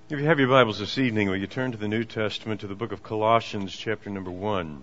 If you have your Bibles this evening, will you turn to the New Testament, to the book of Colossians, chapter number 1.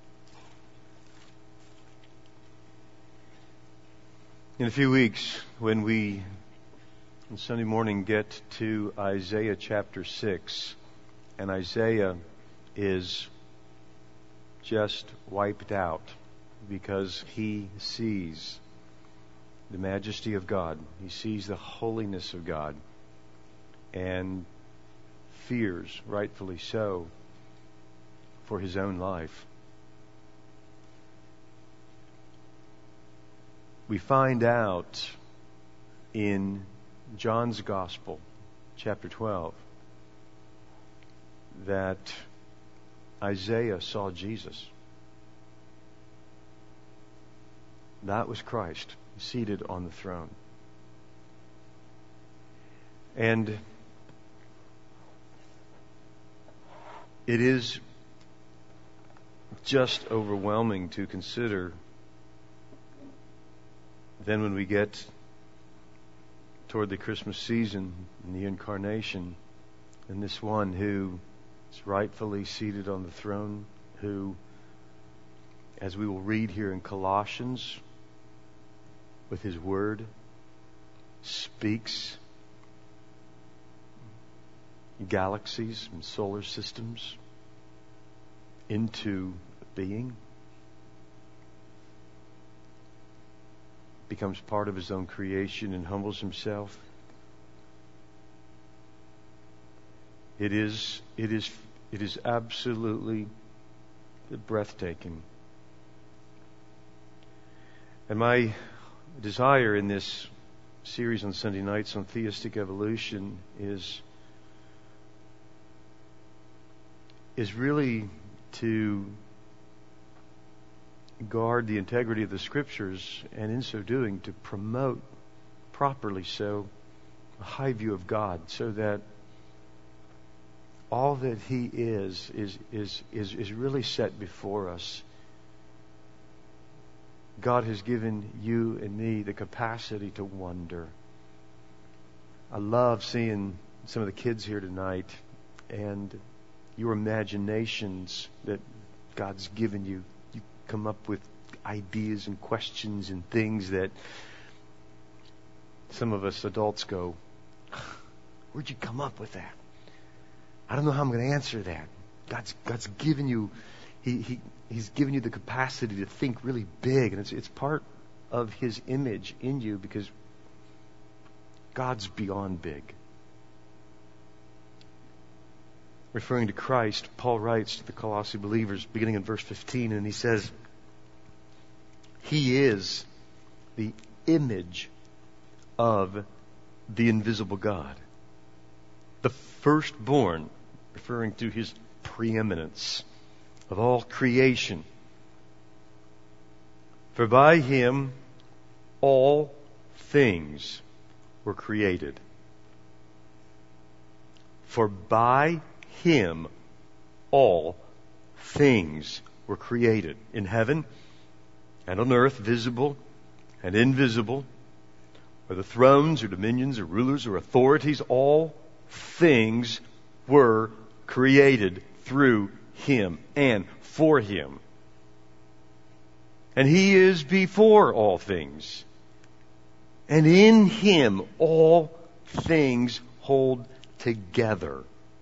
In a few weeks, when we, on Sunday morning, get to Isaiah chapter 6, and Isaiah is just wiped out because he sees the majesty of God. He sees the holiness of God and fears, rightfully so, for his own life. We find out in John's Gospel, chapter 12, that Isaiah saw Jesus. That was Christ, seated on the throne. And it is just overwhelming to consider then when we get toward the Christmas season and the incarnation, and this one who is rightfully seated on the throne, who, as we will read here in Colossians, with his word, speaks galaxies and solar systems into being, becomes part of his own creation and humbles himself. It is absolutely breathtaking. And my desire in this series on Sunday nights on theistic evolution is really to guard the integrity of the Scriptures, and in so doing to promote properly so a high view of God, so that all that He is really set before us. God has given you and me the capacity to wonder. I love seeing some of the kids here tonight and your imaginations that God's given you. You come up with ideas and questions and things that some of us adults go, where'd you come up with that? I don't know how I'm going to answer that. God's given you, He's given you the capacity to think really big, and it's part of His image in you, because God's beyond big. Referring to Christ, Paul writes to the Colossae believers, beginning in verse 15, and he says, He is the image of the invisible God, the firstborn, referring to His preeminence of all creation. For by Him all things were created. For by Him all things were created, in heaven and on earth, visible and invisible, whether thrones or dominions or rulers or authorities, all things were created through Him and for Him. And He is before all things. And in Him all things hold together.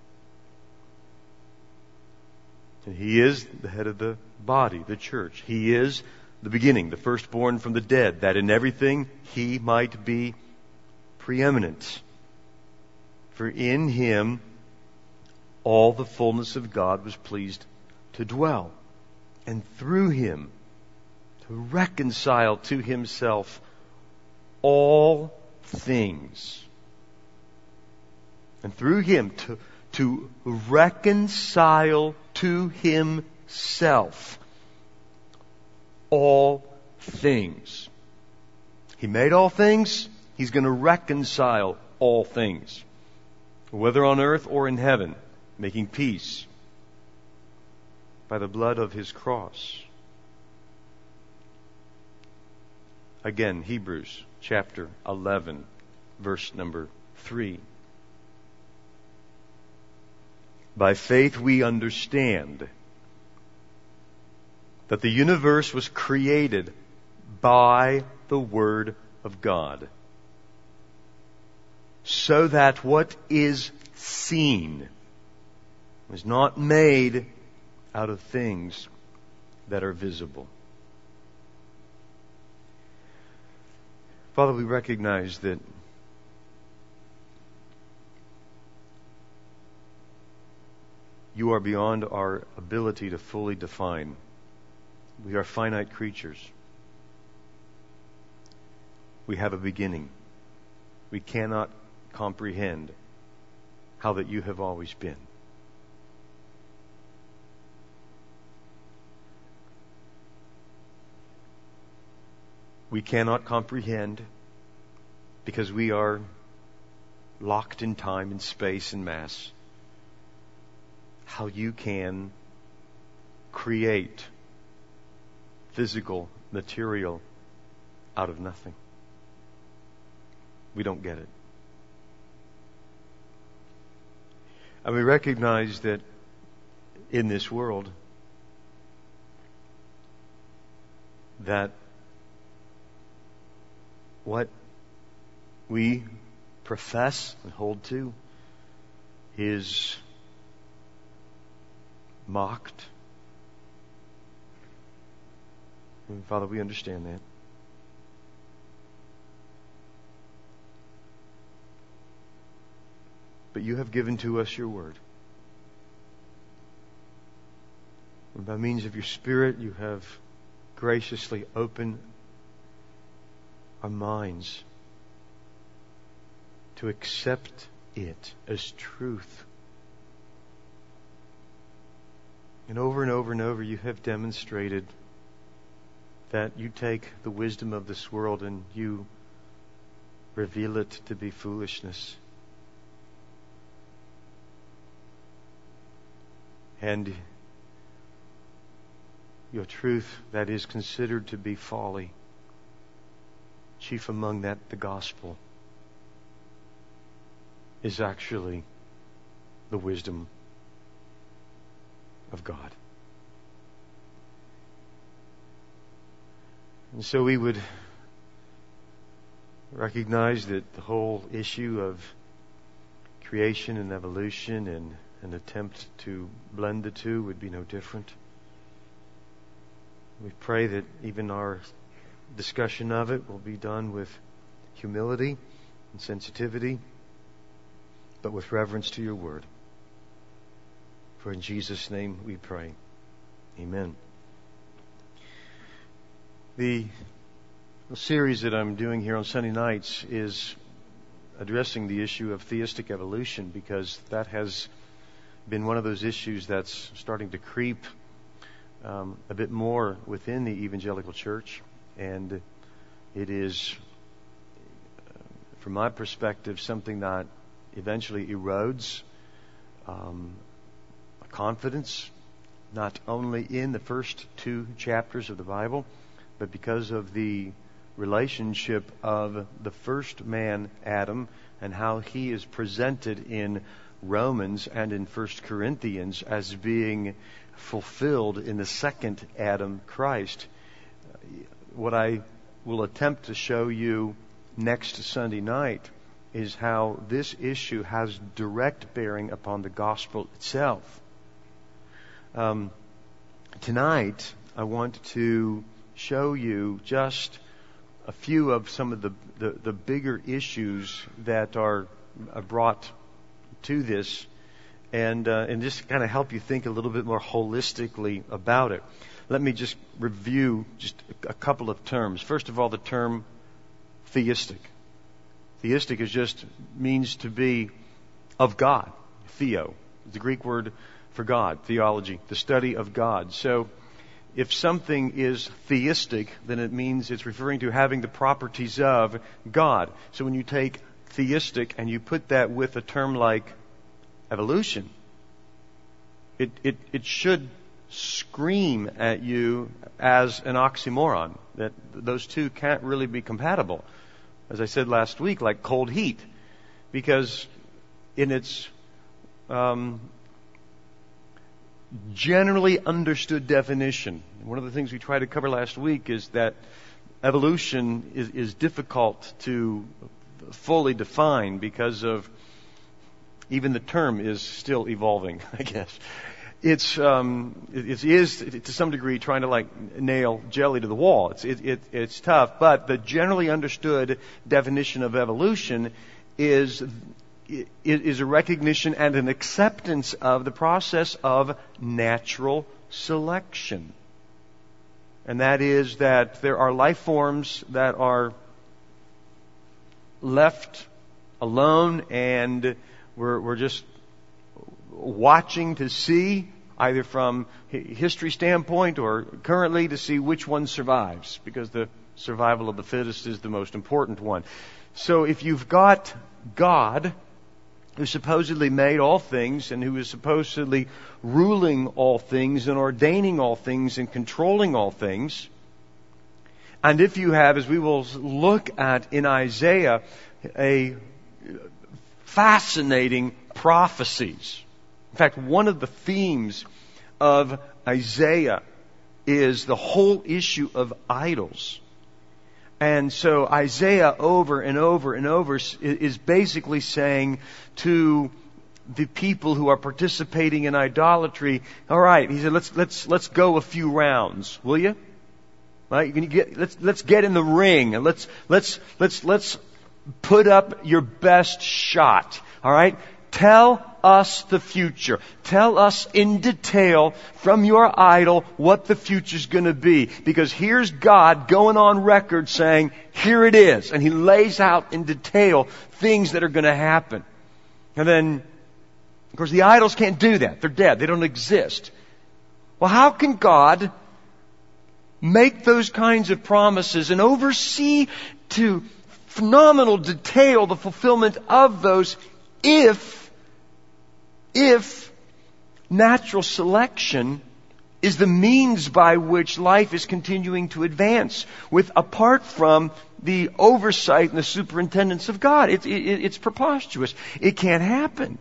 And He is the head of the body, the church. He is the beginning, the firstborn from the dead, that in everything He might be preeminent. For in Him all the fullness of God was pleased to dwell, and through Him to reconcile to Himself all things. And through Him to reconcile to Himself all things. He made all things. He's going to reconcile all things, whether on earth or in heaven, making peace by the blood of His cross. Again, Hebrews chapter 11, verse number 3. By faith we understand that the universe was created by the Word of God, so that what is seen was not made out of things that are visible. Father, we recognize that You are beyond our ability to fully define. We are finite creatures. We have a beginning. We cannot comprehend how that You have always been. We cannot comprehend because we are locked in time and space and mass how You can create physical material out of nothing. We don't get it. And we recognize that in this world that what we profess and hold to is mocked. And Father, we understand that. But You have given to us Your Word. And by means of Your Spirit, You have graciously opened our minds to accept it as truth. And over and over and over, You have demonstrated that You take the wisdom of this world and You reveal it to be foolishness. And Your truth that is considered to be folly, chief among that the gospel, is actually the wisdom of God. And so we would recognize that the whole issue of creation and evolution and an attempt to blend the two would be no different. We pray that even our discussion of it will be done with humility and sensitivity, but with reverence to Your Word. For in Jesus' name we pray. Amen. The series that I'm doing here on Sunday nights is addressing the issue of theistic evolution, because that has been one of those issues that's starting to creep a bit more within the evangelical church. And it is, from my perspective, something that eventually erodes confidence, not only in the first two chapters of the Bible, but because of the relationship of the first man, Adam, and how he is presented in Romans and in 1 Corinthians as being fulfilled in the second Adam, Christ. What I will attempt to show you next Sunday night is how this issue has direct bearing upon the gospel itself. Tonight, I want to show you just a few of some of the bigger issues that are brought to this, and just kind of help you think a little bit more holistically about it. Let me just review just a couple of terms. First of all, the term theistic. Theistic means to be of God. Theo, the Greek word for God, theology, the study of God. So if something is theistic, then it means it's referring to having the properties of God. So when you take theistic and you put that with a term like evolution, it should scream at you as an oxymoron, that those two can't really be compatible. As I said last week, like cold heat, because in its generally understood definition. One of the things we tried to cover last week is that evolution is difficult to fully define because of even the term is still evolving, I guess. It is to some degree trying to like nail jelly to the wall. It's tough, but the generally understood definition of evolution is a recognition and an acceptance of the process of natural selection. And that is that there are life forms that are left alone, and we're just watching to see, either from history standpoint or currently, to see which one survives, because the survival of the fittest is the most important one. So if you've got God, who supposedly made all things and who is supposedly ruling all things and ordaining all things and controlling all things, and if you have, as we will look at in Isaiah, a fascinating prophecies. In fact, one of the themes of Isaiah is the whole issue of idols. And so Isaiah over and over and over is basically saying to the people who are participating in idolatry, all right, he said, let's go a few rounds, will you? Right? Let's get in the ring and let's put up your best shot. All right? Tell us the future. Tell us in detail from your idol what the future's going to be. Because here's God going on record saying, here it is. And He lays out in detail things that are going to happen. And then, of course, the idols can't do that. They're dead. They don't exist. Well, how can God make those kinds of promises and oversee to phenomenal detail the fulfillment of those if natural selection is the means by which life is continuing to advance, apart from the oversight and the superintendence of God? It's preposterous. It can't happen.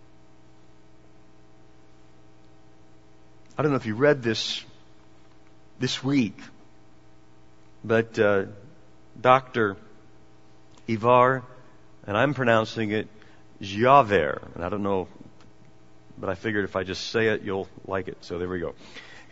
I don't know if you read this week, but Dr. Ivar, and I'm pronouncing it Giaver, and I don't know, but I figured if I just say it, you'll like it. So there we go.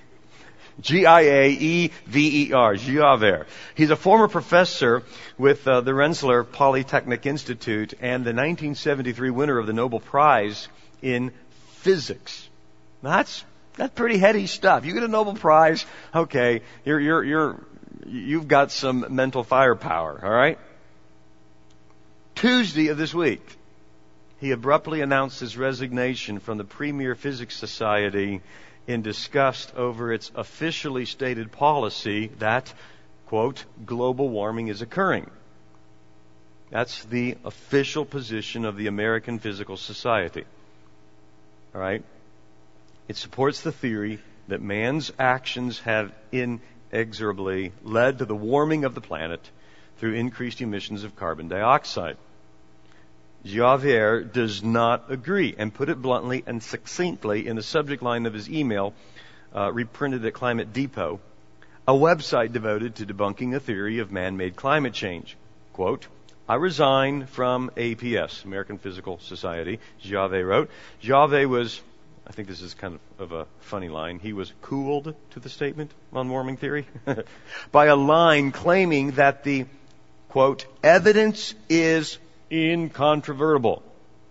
Giaever, Giaver. He's a former professor with the Rensselaer Polytechnic Institute and the 1973 winner of the Nobel Prize in Physics. Now that's pretty heady stuff. You get a Nobel Prize, okay, you've got some mental firepower, all right? Tuesday of this week, he abruptly announced his resignation from the premier physics society in disgust over its officially stated policy that, quote, global warming is occurring. That's the official position of the American Physical Society. All right? It supports the theory that man's actions have inexorably led to the warming of the planet through increased emissions of carbon dioxide. Javier does not agree, and put it bluntly and succinctly in the subject line of his email, reprinted at Climate Depot, a website devoted to debunking the theory of man-made climate change. Quote, I resign from APS, American Physical Society, Javier wrote. Javier was, I think this is kind of a funny line, he was cooled to the statement on warming theory by a line claiming that the, quote, evidence is incontrovertible.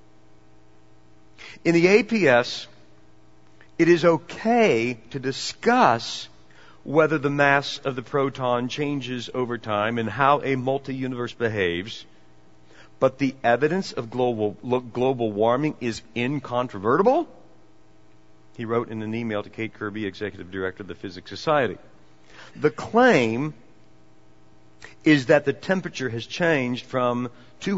In the APS, it is okay to discuss whether the mass of the proton changes over time and how a multi-universe behaves, but the evidence of global warming is incontrovertible? He wrote in an email to Kate Kirby, Executive Director of the Physics Society. The claim is that the temperature has changed from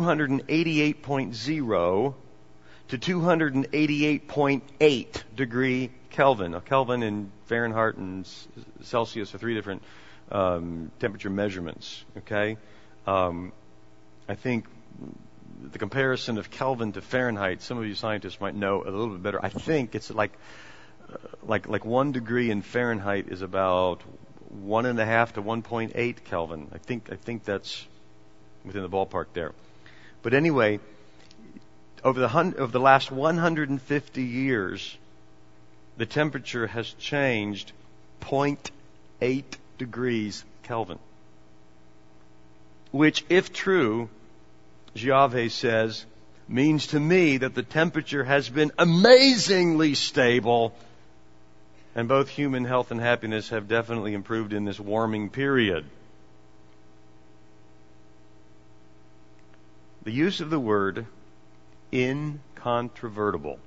288.0 to 288.8 degree Kelvin. Now, Kelvin in Fahrenheit and Celsius are three different temperature measurements. Okay, I think the comparison of Kelvin to Fahrenheit, some of you scientists might know a little bit better. I think it's like like 1 degree in Fahrenheit is about 1.5 to 1.8 Kelvin. I think that's within the ballpark there. But anyway, over the last 150 years, the temperature has changed 0.8 degrees Kelvin. Which, if true, Giave says, means to me that the temperature has been amazingly stable, and both human health and happiness have definitely improved in this warming period. The use of the word incontrovertible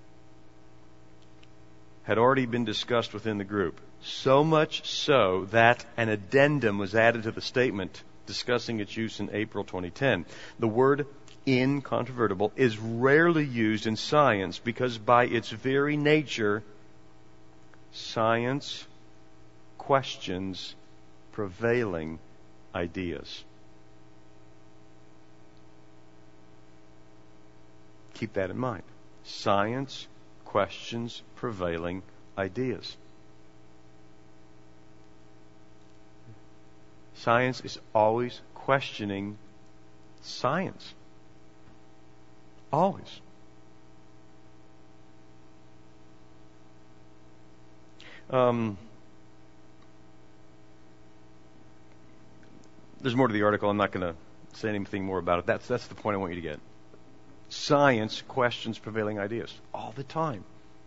had already been discussed within the group. So much so that an addendum was added to the statement discussing its use in April 2010. The word incontrovertible is rarely used in science because by its very nature, science questions prevailing ideas. Keep that in mind. Science questions prevailing ideas. Science is always questioning science. Always. There's more to the article. I'm not going to say anything more about it. That's the point I want you to get. Science questions prevailing ideas all the time.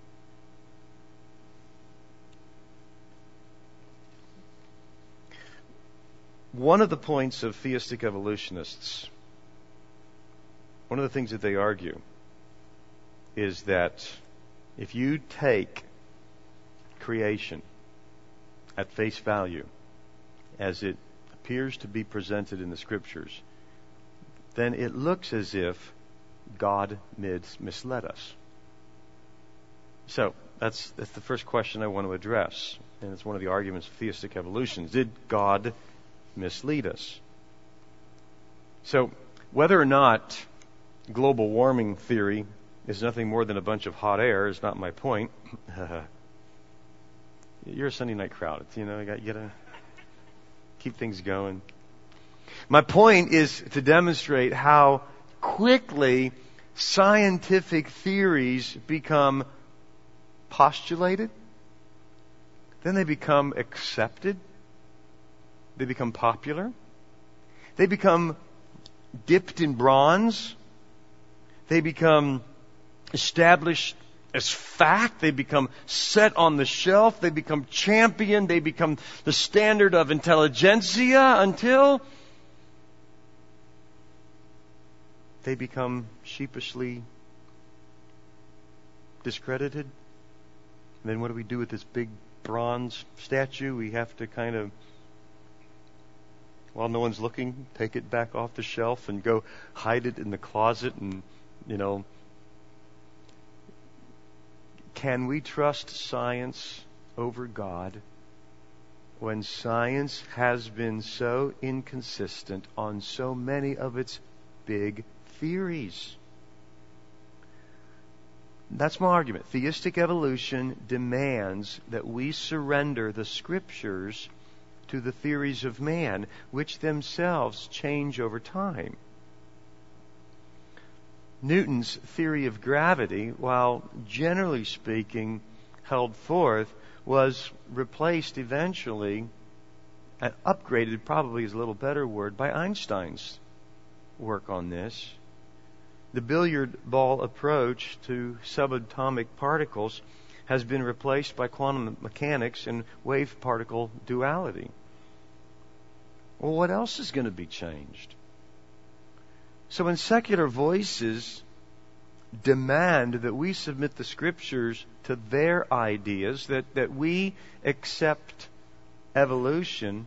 One of the points of theistic evolutionists, one of the things that they argue, is that if you take creation at face value, as it appears to be presented in the Scriptures, then it looks as if God misled us. So that's the first question I want to address, and it's one of the arguments of theistic evolution. Did God mislead us? So whether or not global warming theory is nothing more than a bunch of hot air is not my point. You're a Sunday night crowd. You gotta keep things going. My point is to demonstrate how quickly scientific theories become postulated, then they become accepted, they become popular, they become dipped in bronze, they become established as fact, they become set on the shelf, they become championed, they become the standard of intelligentsia until they become sheepishly discredited. And then what do we do with this big bronze statue? We have to kind of, while no one's looking, take it back off the shelf and go hide it in the closet. And, can we trust science over God when science has been so inconsistent on so many of its big theories? That's my argument. Theistic evolution demands that we surrender the Scriptures to the theories of man, which themselves change over time. Newton's theory of gravity, while generally speaking held forth, was replaced eventually, and upgraded probably is a little better word, by Einstein's work on this. The billiard ball approach to subatomic particles has been replaced by quantum mechanics and wave-particle duality. Well, what else is going to be changed? So when secular voices demand that we submit the Scriptures to their ideas, that we accept evolution,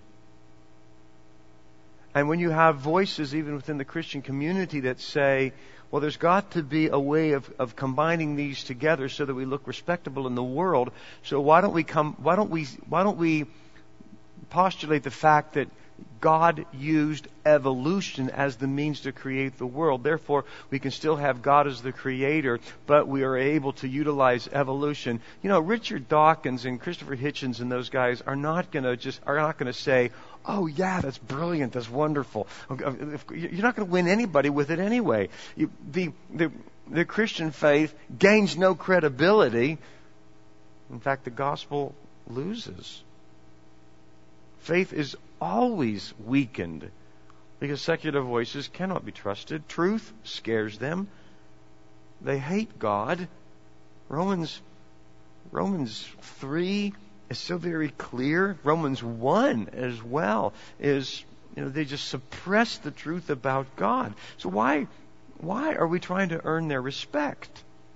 and when you have voices even within the Christian community that say, well, there's got to be a way of combining these together so that we look respectable in the world. So why don't we postulate the fact that God used evolution as the means to create the world. Therefore, we can still have God as the creator, but we are able to utilize evolution. You know, Richard Dawkins and Christopher Hitchens and those guys are not going to say, "Oh yeah, that's brilliant, that's wonderful." You're not going to win anybody with it anyway. The Christian faith gains no credibility. In fact, the gospel loses. Faith is always weakened because secular voices cannot be trusted. Truth scares them. They hate God. Romans 3 is so very clear. Romans 1 as well is, they just suppress the truth about God. So why are we trying to earn their respect?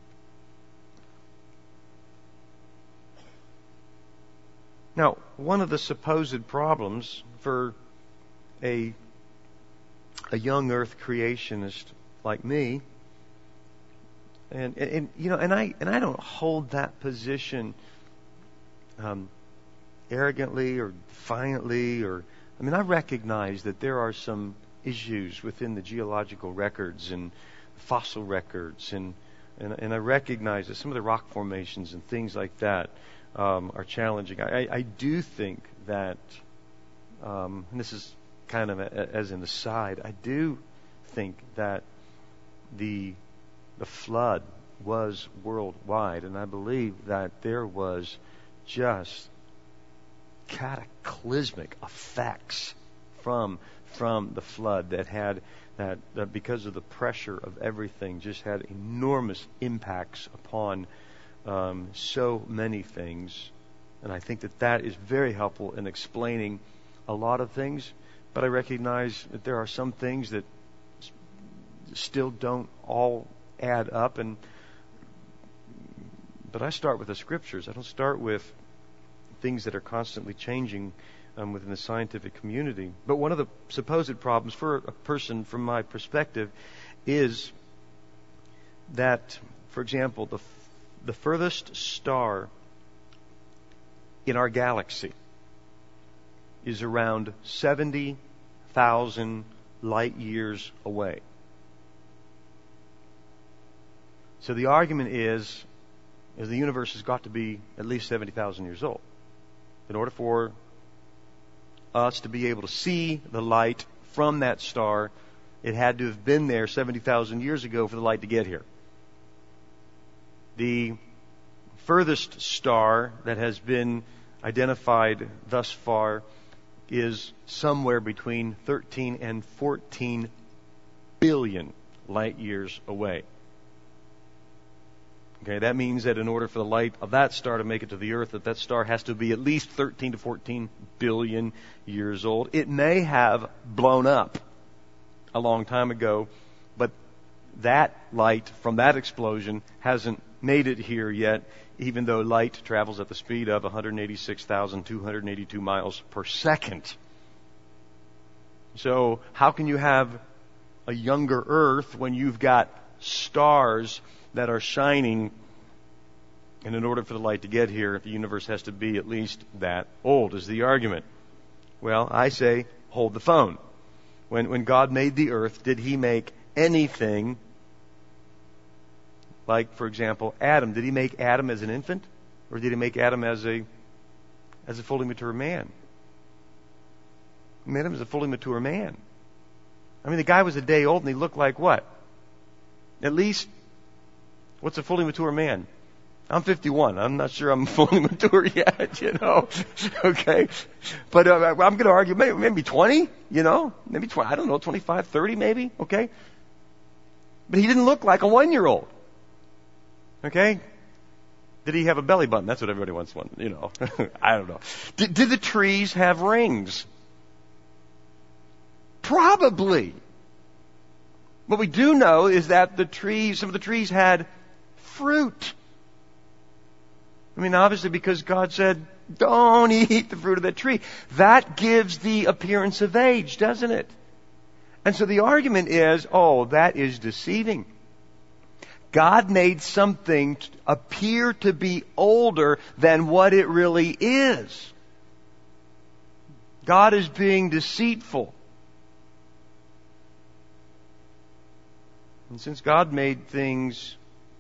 Now, one of the supposed problems for a young earth creationist like me, and I don't hold that position arrogantly or defiantly, I recognize that there are some issues within the geological records and fossil records, and I recognize that some of the rock formations and things like that are challenging. I do think that, and this is kind of as an aside, I do think that the flood was worldwide, and I believe that there was just cataclysmic effects from the flood that because of the pressure of everything just had enormous impacts upon so many things. And I think that is very helpful in explaining a lot of things. But I recognize that there are some things that still don't all add up. But I start with the Scriptures. I don't start with things that are constantly changing within the scientific community. But one of the supposed problems for a person, from my perspective, is that, for example, the furthest star in our galaxy is around 70,000 light years away. So the argument is the universe has got to be at least 70,000 years old in order for us to be able to see the light from that star. It had to have been there 70,000 years ago for the light to get here. The furthest star that has been identified thus far is somewhere between 13 and 14 billion light years away. Okay, that means that in order for the light of that star to make it to the Earth, that star has to be at least 13 to 14 billion years old. It may have blown up a long time ago, but that light from that explosion hasn't made it here yet, even though light travels at the speed of 186,282 miles per second. So how can you have a younger Earth when you've got stars that are shining? And in order for the light to get here, the universe has to be at least that old, is the argument. Well, I say, hold the phone. When God made the earth, did He make anything like, for example, Adam? Did He make Adam as an infant? Or did He make Adam as a fully mature man? He made him as a fully mature man. The guy was a day old and he looked like what? At least, what's a fully mature man? I'm 51. I'm not sure I'm fully mature yet, Okay? But I'm going to argue maybe 20, maybe 20, I don't know, 25, 30 maybe, okay? But he didn't look like a 1-year-old. Okay? Did he have a belly button? That's what everybody wants one, I don't know. Did the trees have rings? Probably. What we do know is that some of the trees had fruit. Obviously because God said, don't eat the fruit of that tree. That gives the appearance of age, doesn't it? And so the argument is, that is deceiving. God made something appear to be older than what it really is. God is being deceitful. And since God made things,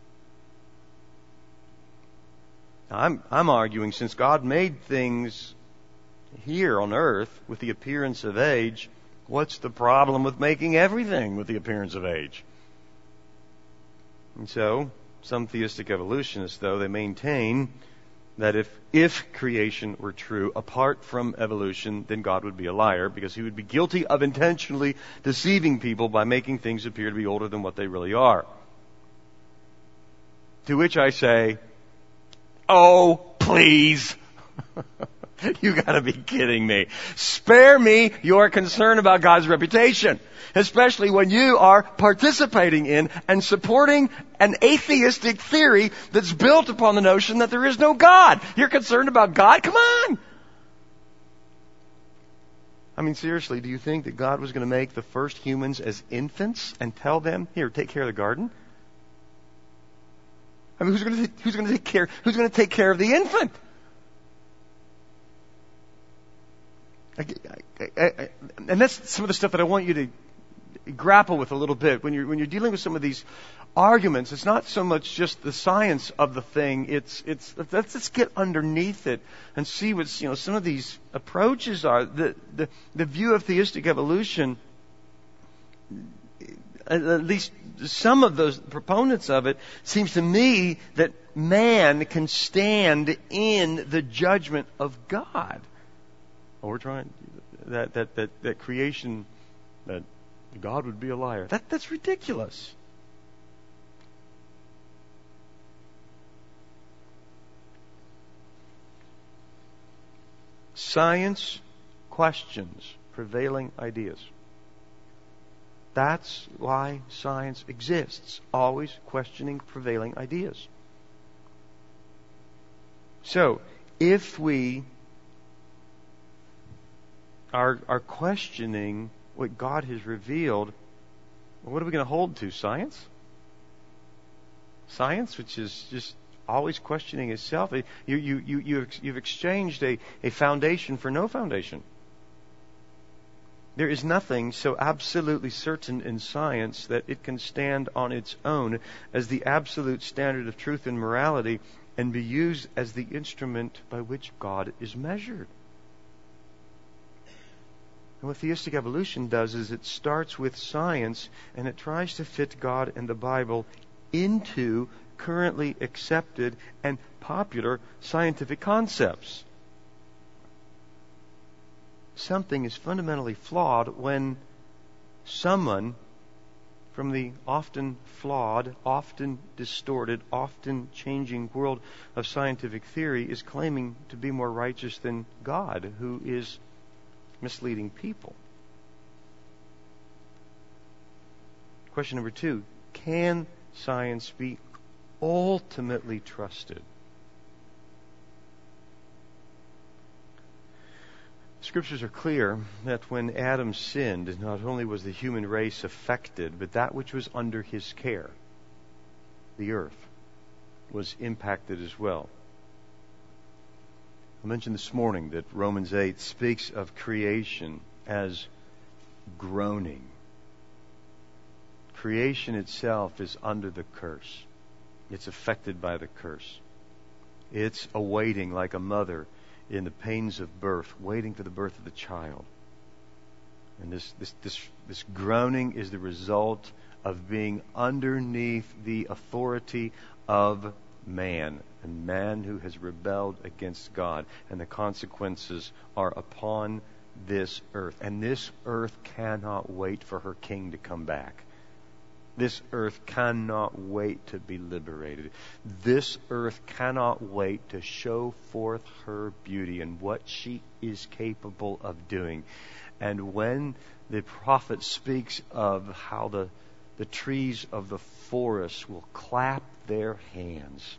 I'm arguing, since God made things here on earth with the appearance of age, what's the problem with making everything with the appearance of age? And so, some theistic evolutionists, though, they maintain that if creation were true apart from evolution, then God would be a liar, because He would be guilty of intentionally deceiving people by making things appear to be older than what they really are. To which I say, oh, please. You gotta be kidding me. Spare me your concern about God's reputation, especially when you are participating in and supporting an atheistic theory that's built upon the notion that there is no God. You're concerned about God? Come on! I mean, seriously, do you think that God was going to make the first humans as infants and tell them, here, take care of the garden? I mean, who's going to take care of the infant? And that's some of the stuff that I want you to grapple with a little bit when you're dealing with some of these arguments. It's not so much just the science of the thing. Let's get underneath it and see what some of these approaches are. The view of theistic evolution, at least some of those proponents of it, seems to me that man can stand in the judgment of God. We're trying that creation, that God would be a liar. That's ridiculous. Science questions prevailing ideas. That's why science exists, always questioning prevailing ideas. So, if we are questioning what God has revealed, what are we going to hold to? Science? Science, which is just always questioning itself. You've exchanged a foundation for no foundation. There is nothing so absolutely certain in science that it can stand on its own as the absolute standard of truth and morality and be used as the instrument by which God is measured. And what theistic evolution does is it starts with science and it tries to fit God and the Bible into currently accepted and popular scientific concepts. Something is fundamentally flawed when someone from the often flawed, often distorted, often changing world of scientific theory is claiming to be more righteous than God, who is misleading people. Question number 2. Can science be ultimately trusted? Scriptures are clear that when Adam sinned, not only was the human race affected, but that which was under his care, the earth, was impacted as well. I mentioned this morning that Romans 8 speaks of creation as groaning. Creation itself is under the curse. It's affected by the curse. It's awaiting like a mother in the pains of birth, waiting for the birth of the child. And this groaning is the result of being underneath the authority of man, and man who has rebelled against God, and the consequences are upon this earth. And this earth cannot wait for her king to come back. This earth cannot wait to be liberated. This earth cannot wait to show forth her beauty and what she is capable of doing. And when the prophet speaks of how the trees of the forest will clap their hands,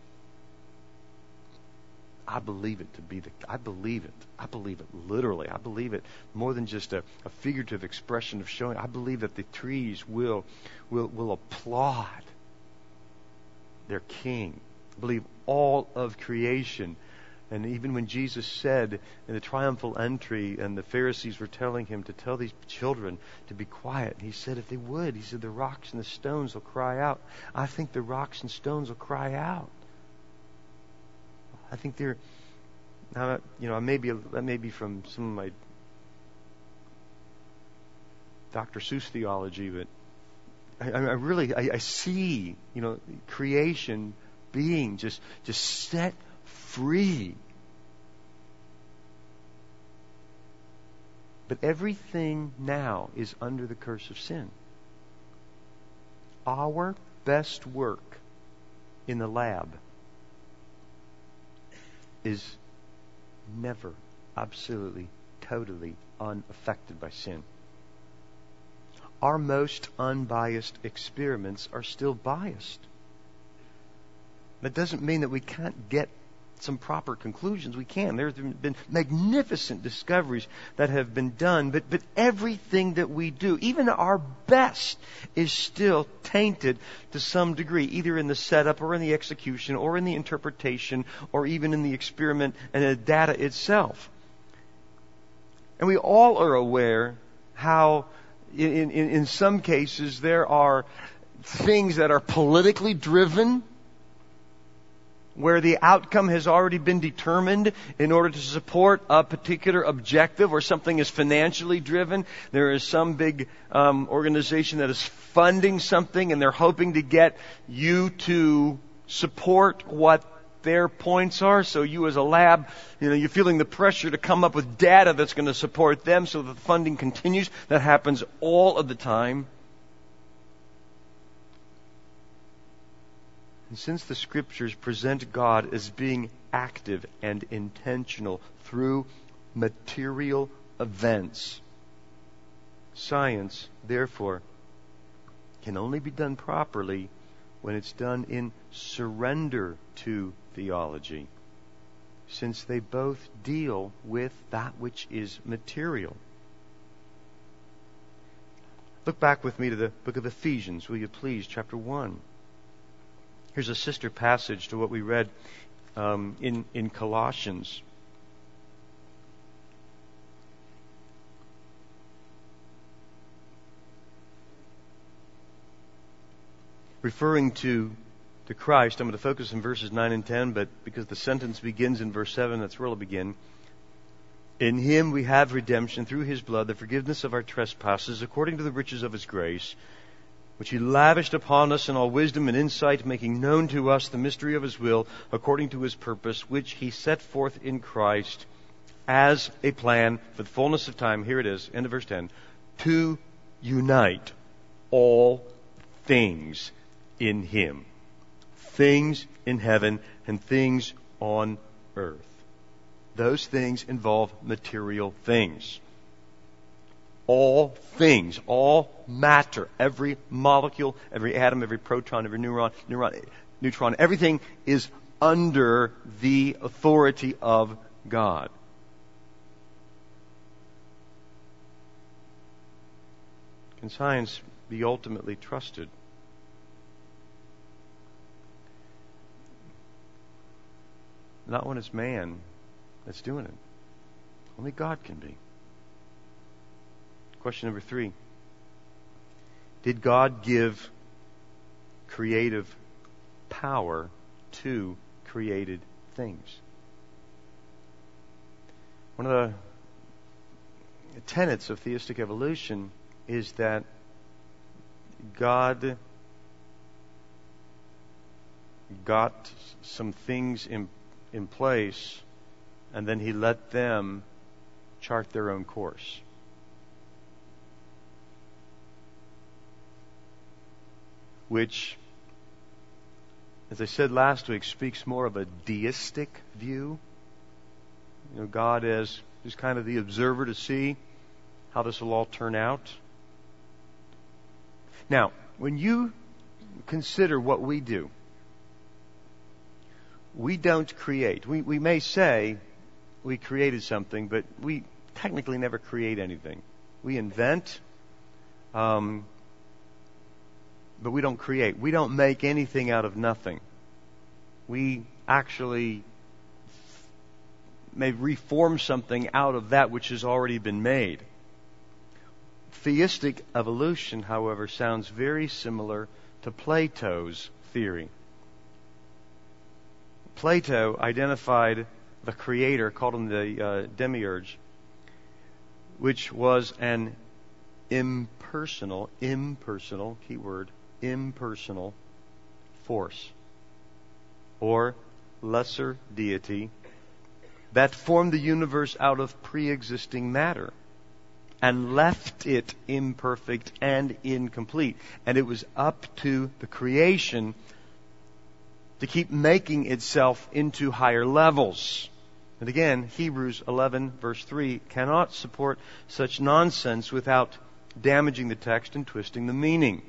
I believe it I believe it literally. I believe it more than just a figurative expression of showing. I believe that the trees will applaud their king. I believe all of creation And even when Jesus said in the triumphal entry and the Pharisees were telling him to tell these children to be quiet, he said if they would, he said the rocks and the stones will cry out. I think the rocks and stones will cry out. I think they're, now, that may be from some of my Dr. Seuss theology, but I see, creation being just set free. But everything now is under the curse of sin. Our best work in the lab is never, absolutely, totally unaffected by sin. Our most unbiased experiments are still biased. That doesn't mean that we can't get some proper conclusions. We can. There have been magnificent discoveries that have been done, but everything that we do, even our best, is still tainted to some degree, either in the setup or in the execution or in the interpretation or even in the experiment and the data itself. And we all are aware how in some cases there are things that are politically driven, where the outcome has already been determined in order to support a particular objective, or something is financially driven. There is some big organization that is funding something and they're hoping to get you to support what their points are. So you as a lab, you're feeling the pressure to come up with data that's going to support them so that the funding continues. That happens all of the time. And since the Scriptures present God as being active and intentional through material events, science, therefore, can only be done properly when it's done in surrender to theology, since they both deal with that which is material. Look back with me to the book of Ephesians, will you please, chapter 1. Here's a sister passage to what we read in Colossians. Referring to Christ, I'm going to focus on verses 9 and 10, but because the sentence begins in verse 7, that's where it'll begin. In Him we have redemption through His blood, the forgiveness of our trespasses, according to the riches of His grace, which He lavished upon us in all wisdom and insight, making known to us the mystery of His will, according to His purpose, which He set forth in Christ as a plan for the fullness of time. Here it is, end of verse 10. To unite all things in Him. Things in heaven and things on earth. Those things involve material things. All things, all matter, every molecule, every atom, every proton, every neutron, everything is under the authority of God. Can science be ultimately trusted? Not when it's man that's doing it. Only God can be. Question number 3. Did God give creative power to created things? One of the tenets of theistic evolution is that God got some things in place, and then He let them chart their own course. Which, as I said last week, speaks more of a deistic view. God as just kind of the observer to see how this will all turn out. Now, when you consider what we do, we don't create. We may say we created something, but we technically never create anything. We invent, but we don't create. We don't make anything out of nothing. We actually may reform something out of that which has already been made. Theistic evolution, however, sounds very similar to Plato's theory. Plato identified the creator, called him the demiurge, which was an impersonal, keyword, impersonal force, or lesser deity, that formed the universe out of pre-existing matter and left it imperfect and incomplete. And it was up to the creation to keep making itself into higher levels. And again, Hebrews 11 verse 3 cannot support such nonsense without damaging the text and twisting the meaning.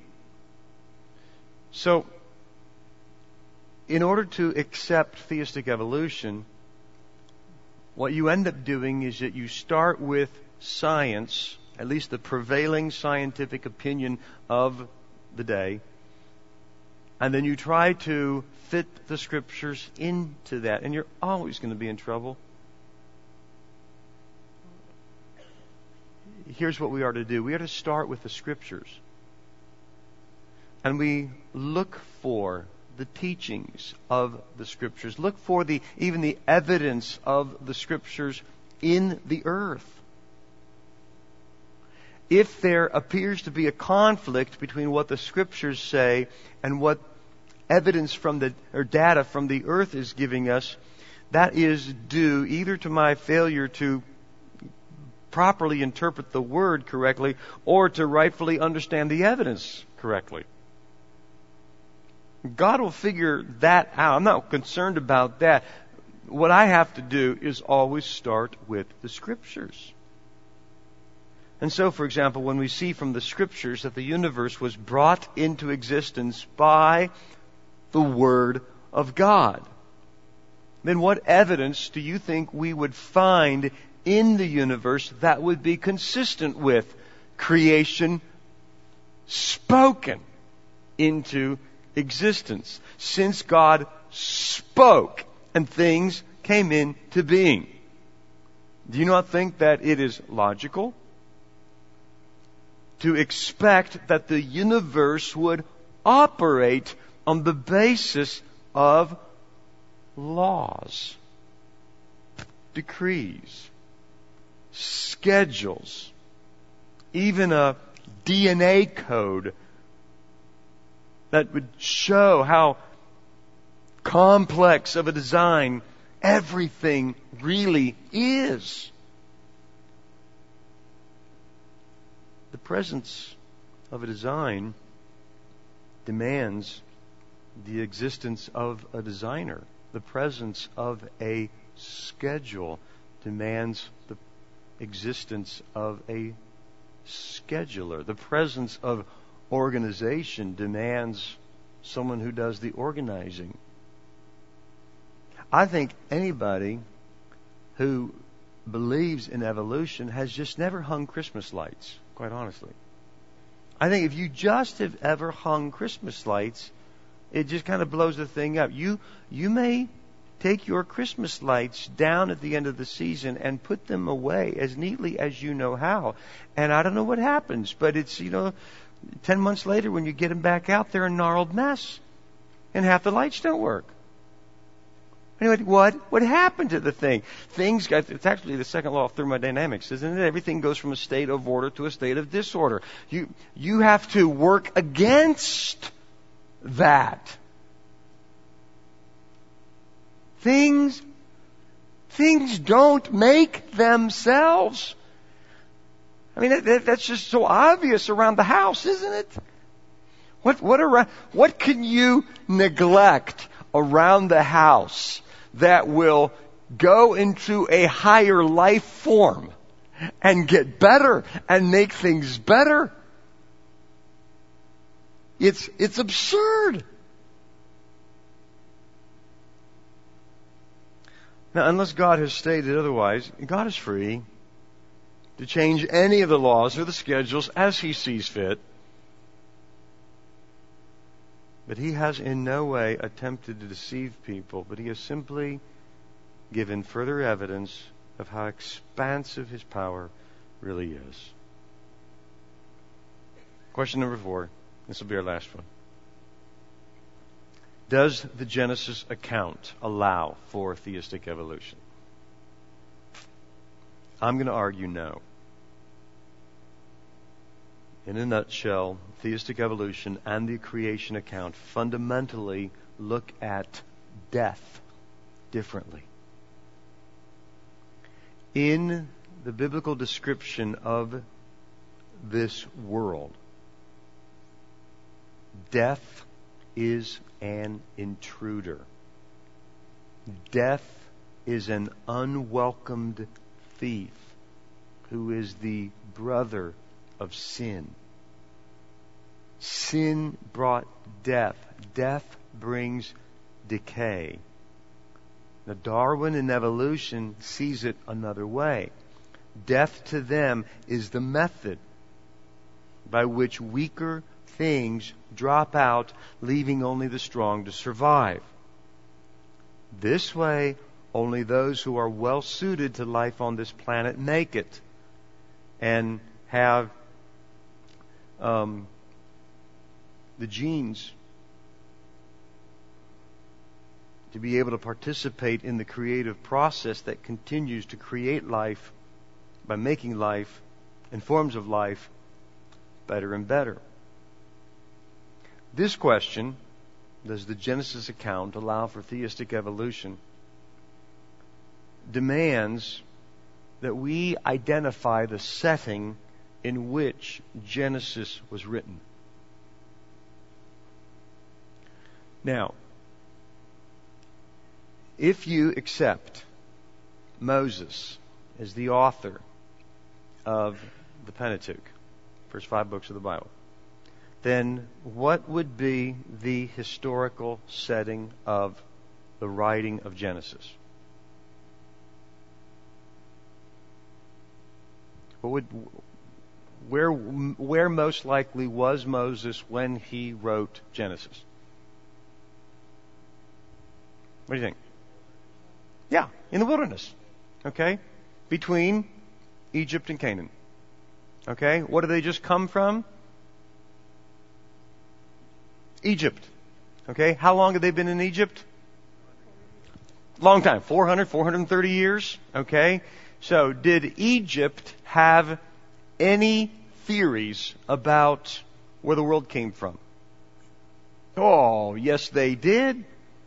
So, in order to accept theistic evolution, what you end up doing is that you start with science, at least the prevailing scientific opinion of the day, and then you try to fit the Scriptures into that, and you're always going to be in trouble. Here's what we are to do. We are to start with the Scriptures. And we look for the teachings of the Scriptures. Look for even the evidence of the Scriptures in the earth. If there appears to be a conflict between what the Scriptures say and what evidence or data from the earth is giving us, that is due either to my failure to properly interpret the Word correctly or to rightfully understand the evidence correctly. God will figure that out. I'm not concerned about that. What I have to do is always start with the Scriptures. And so, for example, when we see from the Scriptures that the universe was brought into existence by the Word of God, then what evidence do you think we would find in the universe that would be consistent with creation spoken into existence? Since God spoke and things came into being, do you not think that it is logical to expect that the universe would operate on the basis of laws, decrees, schedules, even a DNA code that would show how complex of a design everything really is? The presence of a design demands the existence of a designer. The presence of a schedule demands the existence of a scheduler. The presence of organization demands someone who does the organizing. I think anybody who believes in evolution has just never hung Christmas lights, quite honestly. I think if you just have ever hung Christmas lights, it just kind of blows the thing up. You may take your Christmas lights down at the end of the season and put them away as neatly as you know how. And I don't know what happens, but it's, 10 months later when you get them back out, they're a gnarled mess. And half the lights don't work. Anyway, what happened to the thing? It's actually the second law of thermodynamics, isn't it? Everything goes from a state of order to a state of disorder. You have to work against that. Things don't make themselves. I mean, that's just so obvious around the house, isn't it? What can you neglect around the house that will go into a higher life form and get better and make things better? It's absurd. Now, unless God has stated otherwise, God is free to change any of the laws or the schedules as He sees fit. But He has in no way attempted to deceive people, but He has simply given further evidence of how expansive His power really is. Question number 4. This will be our last one. Does the Genesis account allow for theistic evolution? I'm going to argue no. In a nutshell, theistic evolution and the creation account fundamentally look at death differently. In the biblical description of this world, death is an intruder. Death is an unwelcomed thief who is the brother of sin. Sin brought death. Death brings decay. Now, Darwin in evolution sees it another way. Death to them is the method by which weaker things drop out, leaving only the strong to survive. This way, only those who are well suited to life on this planet make it and have the genes to be able to participate in the creative process that continues to create life by making life and forms of life better and better. This question, does the Genesis account allow for theistic evolution, demands that we identify the setting in which Genesis was written. Now, if you accept Moses as the author of the Pentateuch, first 5 books of the Bible, then what would be the historical setting of the writing of Genesis? Where most likely was Moses when he wrote Genesis? What do you think? Yeah, in the wilderness. Okay? Between Egypt and Canaan. Okay? What do they just come from? Egypt. Okay? How long have they been in Egypt? Long time. 430 years. Okay? So, did Egypt have any theories about where the world came from? Oh, yes, they did.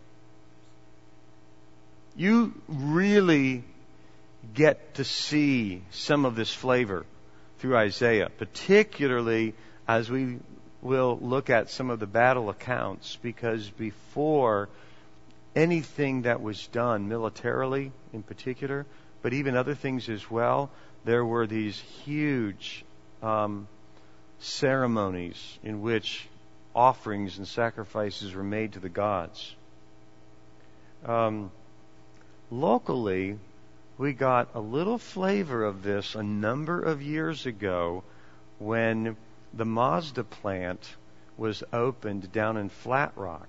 You really get to see some of this flavor through Isaiah, particularly as we will look at some of the battle accounts, because before anything that was done militarily in particular, but even other things as well, there were these huge ceremonies in which offerings and sacrifices were made to the gods. Locally, we got a little flavor of this a number of years ago when the Mazda plant was opened down in Flat Rock.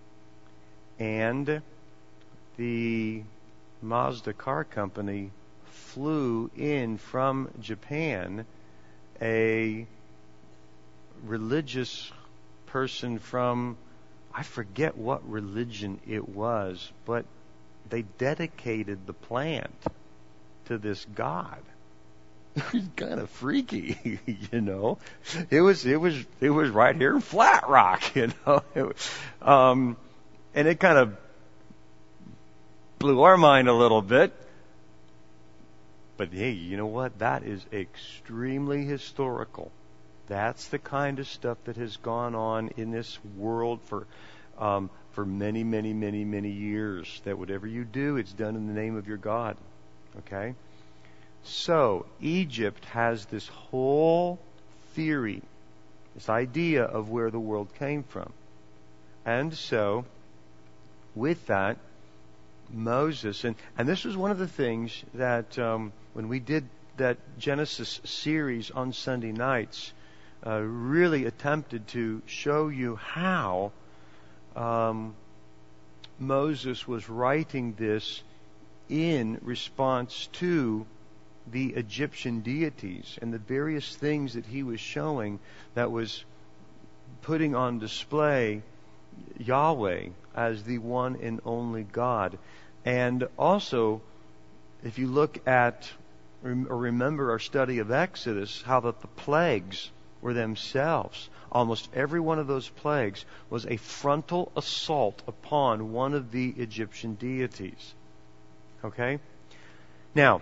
And the Mazda car company flew in from Japan a religious person from, I forget what religion it was, but they dedicated the plant to this god. It was kind of freaky, you know. It was right here in Flat Rock, you know. And it kind of blew our mind a little bit. But hey, you know what? That is extremely historical. That's the kind of stuff that has gone on in this world for many, many, many, many years. That whatever you do, it's done in the name of your God. Okay? So, Egypt has this whole theory, this idea of where the world came from. And so, with that, Moses, and this was one of the things that when we did that Genesis series on Sunday nights, really attempted to show you how Moses was writing this in response to the Egyptian deities and the various things that he was showing that was putting on display Yahweh as the one and only God. And also, if you look at or remember our study of Exodus, how that the plagues were themselves, almost every one of those plagues was a frontal assault upon one of the Egyptian deities. Okay? Now,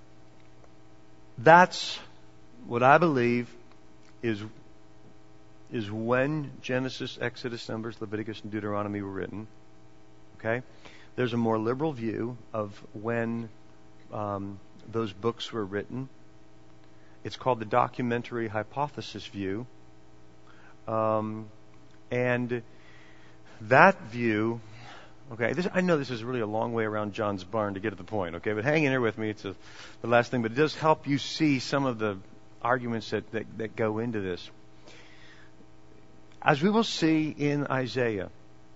that's what I believe is when Genesis, Exodus, Numbers, Leviticus, and Deuteronomy were written. Okay? There's a more liberal view of when those books were written. It's called the documentary hypothesis view. And that view, okay, I know this is really a long way around John's barn to get to the point, okay, but hang in there with me. It's the last thing, but it does help you see some of the arguments that go into this. As we will see in Isaiah,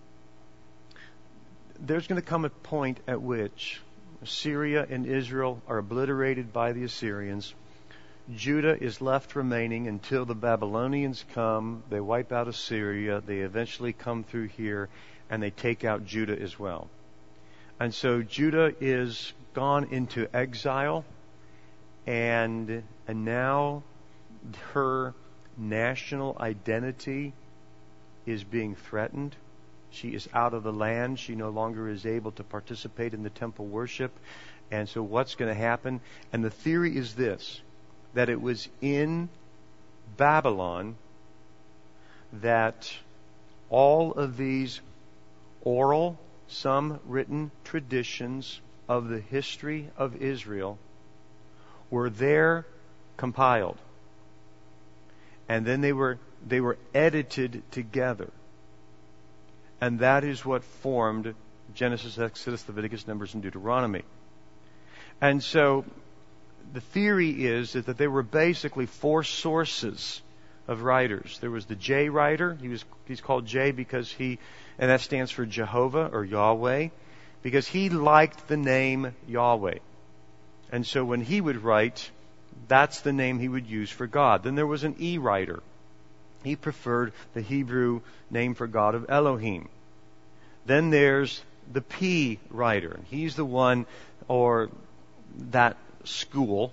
there's going to come a point at which Syria and Israel are obliterated by the Assyrians. Judah is left remaining until the Babylonians come. They wipe out Assyria. They eventually come through here, and they take out Judah as well. And so Judah is gone into exile, and now her national identity is being threatened. She is out of the land. She no longer is able to participate in the temple worship. And so what's going to happen? And the theory is this, that it was in Babylon that all of these oral, some written traditions of the history of Israel were there compiled. And then they were edited together. And that is what formed Genesis, Exodus, Leviticus, Numbers, and Deuteronomy. And so the theory is that there were basically four sources of writers. There was the J writer. He's called J because and that stands for Jehovah or Yahweh, because he liked the name Yahweh. And so when he would write, that's the name he would use for God. Then there was an E writer. He preferred the Hebrew name for God of Elohim. Then there's the P writer. He's the one, or that school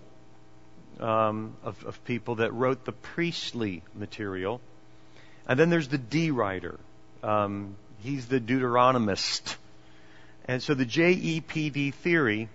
of people that wrote the priestly material. And then there's the D writer. He's the Deuteronomist. And so the JEPD theory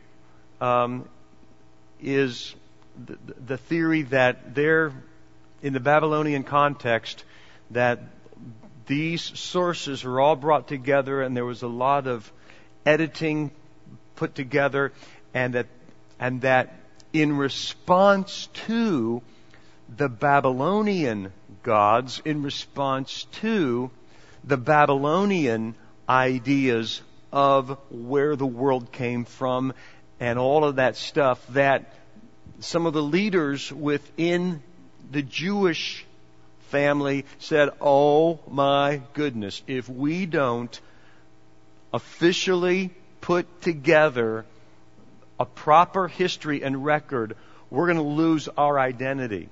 is the theory that they're in the Babylonian context, that these sources are all brought together and there was a lot of editing put together, and that in response to the Babylonian gods, in response to the Babylonian ideas of where the world came from and all of that stuff, that some of the leaders within the Jewish family said, oh my goodness, if we don't officially put together a proper history and record, we're going to lose our identity.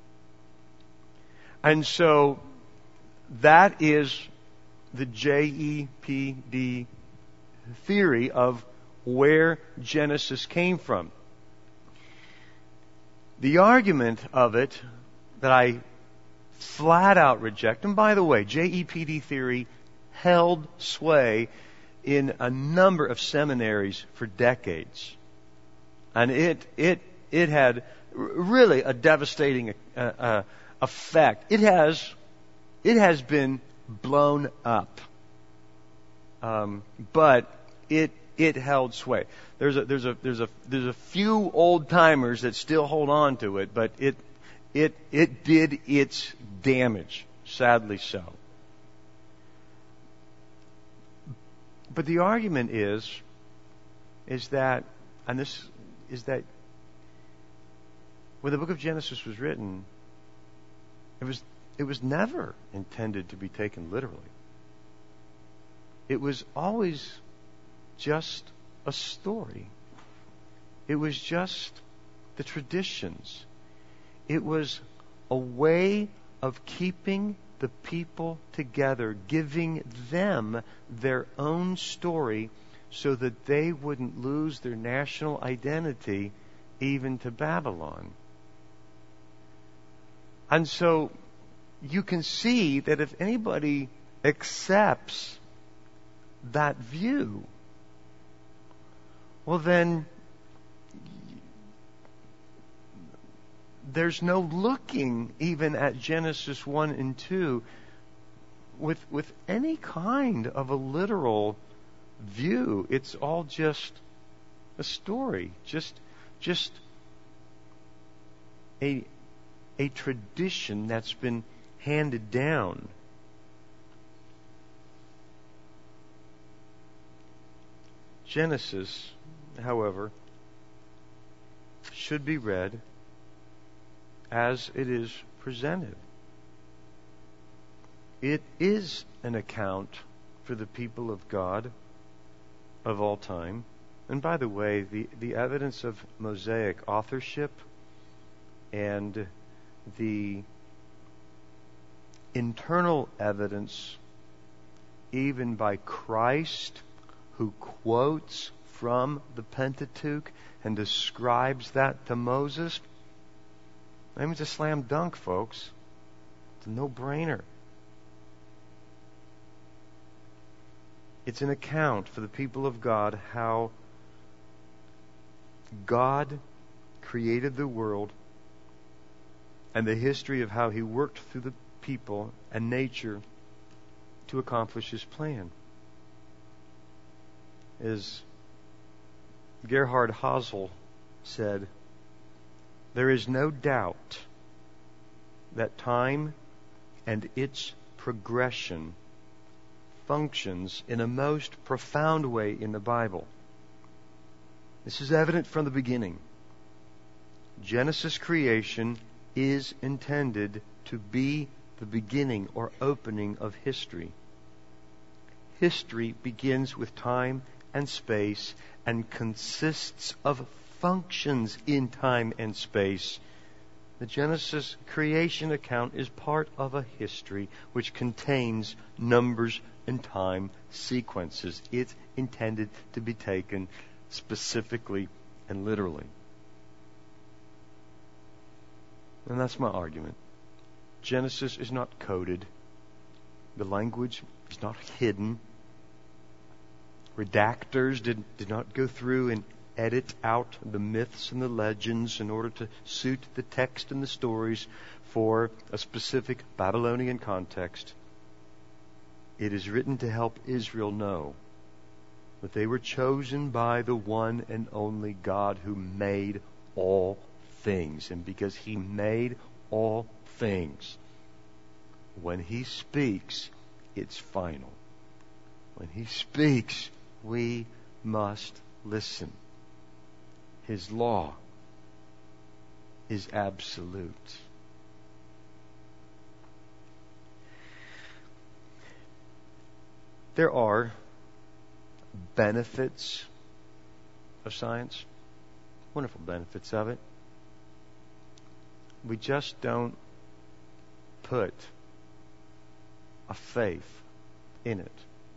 And so that is the JEPD theory of where Genesis came from. The argument of it that I flat out reject, and by the way, JEPD theory held sway in a number of seminaries for decades. And it had really a devastating effect. It has been blown up, but it held sway. There's a few old timers that still hold on to it, but it did its damage, sadly so. But the argument is that when the book of Genesis was written, it was never intended to be taken literally. It was always just a story It was just the traditions. It was a way of keeping the people together, giving them their own story so that they wouldn't lose their national identity even to Babylon. And so you can see that if anybody accepts that view, well then there's no looking even at Genesis 1 and 2 with any kind of a literal view. It's all just a story, just a tradition that's been handed down. Genesis, however, should be read as it is presented. It is an account for the people of God of all time. And by the way, the evidence of Mosaic authorship and the internal evidence, even by Christ, who quotes from the Pentateuch and describes that to Moses, I mean, it's a slam dunk, folks. It's a no-brainer. It's an account for the people of God how God created the world and the history of how He worked through the people and nature to accomplish His plan. As Gerhard Hassel said, there is no doubt that time and its progression functions in a most profound way in the Bible. This is evident from the beginning. Genesis creation is intended to be the beginning or opening of history. History begins with time and space and consists of functions in time and space. The Genesis creation account is part of a history which contains numbers and time sequences. It's intended to be taken specifically and literally. And that's my argument. Genesis is not coded. The language is not hidden. Redactors did not go through and edit out the myths and the legends in order to suit the text and the stories for a specific Babylonian context. It is written to help Israel know that they were chosen by the one and only God who made all things. And because He made all things, when He speaks, it's final. When He speaks, we must listen. His law is absolute. There are benefits of science, wonderful benefits of it. We just don't put a faith in it.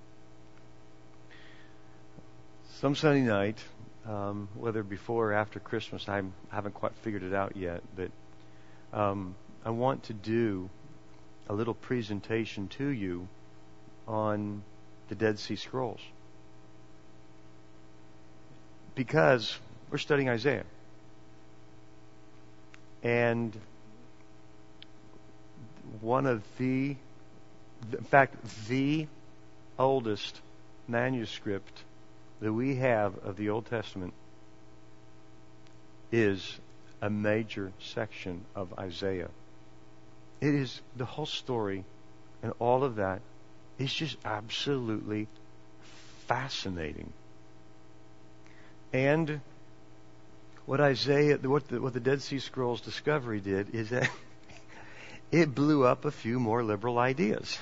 Some Sunday night, whether before or after Christmas, I haven't quite figured it out yet, but I want to do a little presentation to you on the Dead Sea Scrolls. Because we're studying Isaiah. And one of the oldest manuscript that we have of the Old Testament is a major section of Isaiah. It is the whole story, and all of that is just absolutely fascinating. And what the Dead Sea Scrolls discovery did is that it blew up a few more liberal ideas.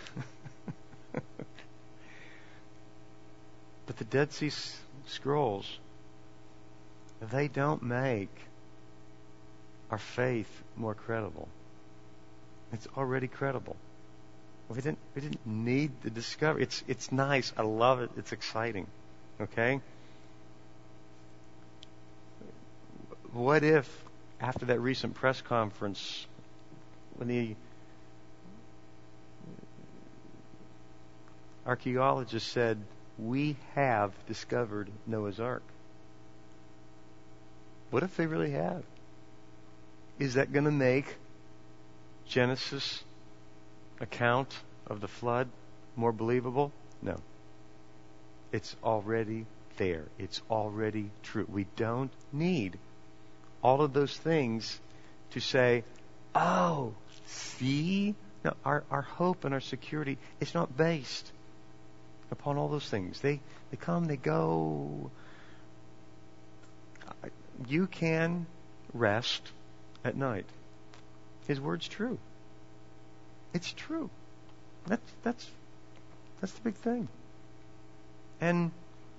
But the Dead Sea Scrolls they don't make our faith more credible. It's already credible. We didn't need the discovery. It's nice. I love it. It's exciting. Okay? What if after that recent press conference, when the archaeologists said, we have discovered Noah's Ark? What if they really have? Is that going to make Genesis account of the flood more believable? No. It's already there. It's already true. We don't need all of those things to say, oh, see? No, our hope and our security is not based upon all those things. They come, they go. You can rest at night. His word's true. It's true. That's the big thing. And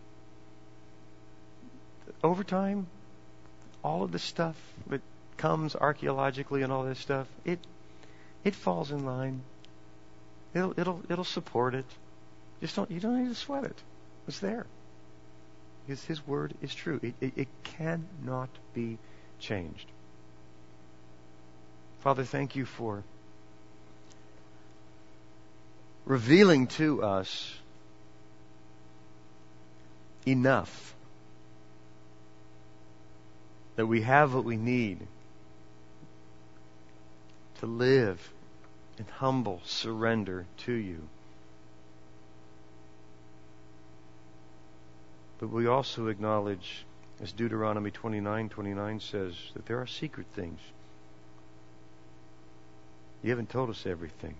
over time, all of the stuff that comes archaeologically and all this stuff, it falls in line. It'll support it. You don't need to sweat it. It's there. Because His word is true. It cannot be changed. Father, thank you for revealing to us enough that we have what we need to live in humble surrender to you. But we also acknowledge, as Deuteronomy 29:29 says, that there are secret things. You haven't told us everything.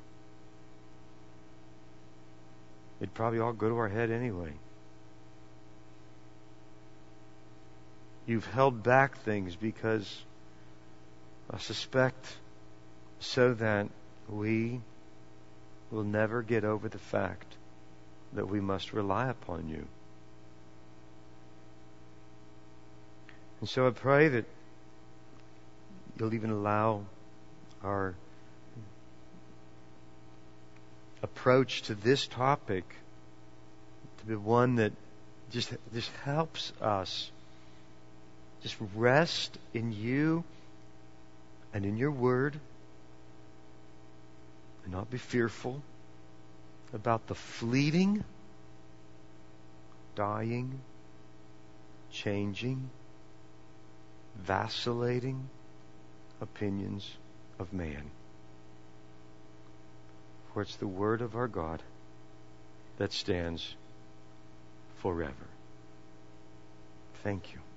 It'd probably all go to our head anyway. You've held back things because, I suspect, so that we will never get over the fact that we must rely upon you. And so I pray that you'll even allow our approach to this topic to be one that just helps us just rest in you and in your word and not be fearful about the fleeting, dying, changing, vacillating opinions of man. For it's the word of our God that stands forever. Thank you.